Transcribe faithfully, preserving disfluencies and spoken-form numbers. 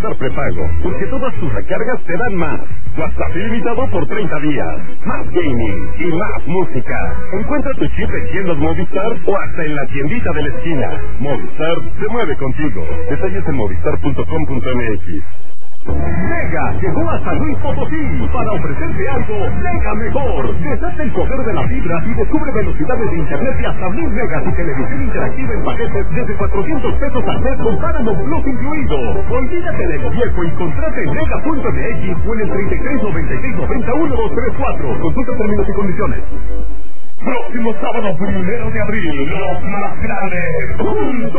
Movistar Prepago, porque todas tus recargas te dan más. WhatsApp ilimitado por treinta días. Más gaming y más música. Encuentra tu chip en tiendas Movistar o hasta en la tiendita de la esquina. Movistar se mueve contigo. Detalles en movistar punto com punto m x. Mega llegó a San Luis Potosí para ofrecerte algo mega mejor. Deshace el poder de la fibra y descubre velocidades de internet de hasta mil megas y televisión interactiva en paquetes desde cuatrocientos pesos al mes con Paramount Plus incluido. Olvídate de lo viejo y contrate en mega punto m x o en el treinta y tres noventa y seis noventa uno dos tres cuatro. Consulta términos y condiciones. Próximo sábado primero de abril, los más grandes juntos.